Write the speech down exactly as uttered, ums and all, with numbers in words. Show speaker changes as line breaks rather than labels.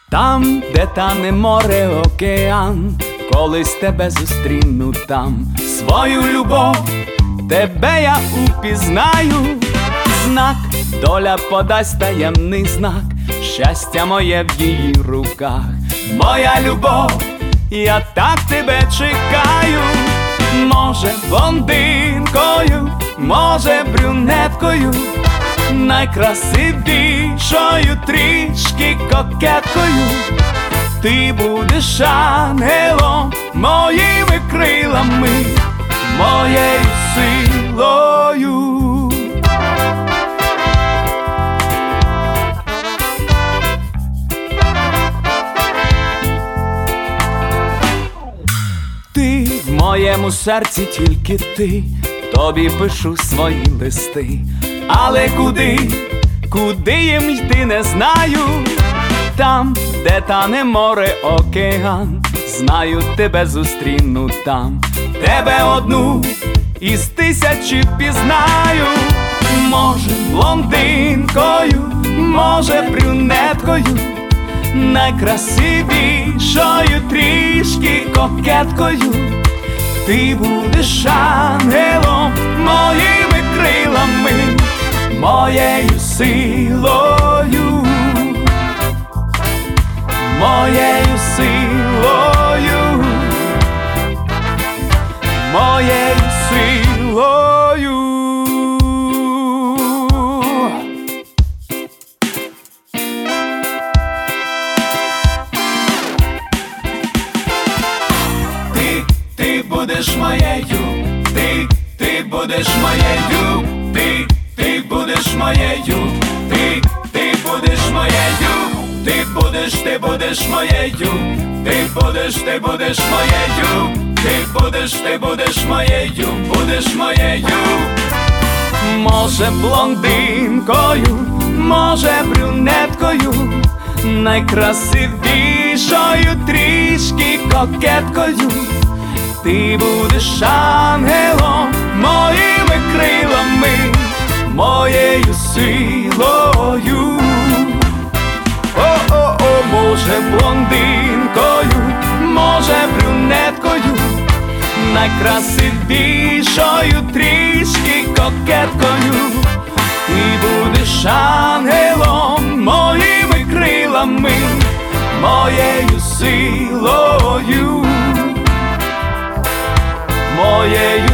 Там, де тане море, океан, колись тебе зустріну там. Свою любов, тебе я упізнаю. Знак, доля подасть таємний знак, щастя моє в її руках. Моя любов, я так тебе чекаю. Може блондинкою, може брюнеткою, найкрасивішою трішки кокеткою. Ти будеш ангелом моїми крилами, моєю силою. Ти в моєму серці, тільки ти, тобі пишу свої листи. Але куди, куди їм йти, не знаю. Там, де тане море, океан, знаю, тебе зустріну там. Тебе одну із тисячі пізнаю. Може блондинкою, може брюнеткою, найкрасивішою трішки кокеткою. Ти будеш ангелом моїми крилами, моєю силою, моєю силою, моєю силою. Ти, ти будеш моєю, ти, ти будеш моєю, ти, ти будеш моєю, ти, ти будеш моєю, ти будеш, ти будеш моєю, ти будеш, ти будеш моєю, ти будеш, ти будеш моєю, будеш моєю. Може блондинкою, може брюнеткою, найкрасивішою трішки кокеткою. Ти будеш ангелом моїми крилами, моєю силою. О-о-о, може блондинкою, може брюнеткою, найкрасивішою трішки кокеткою. Ти будеш ангелом моїми крилами, моєю силою, моєю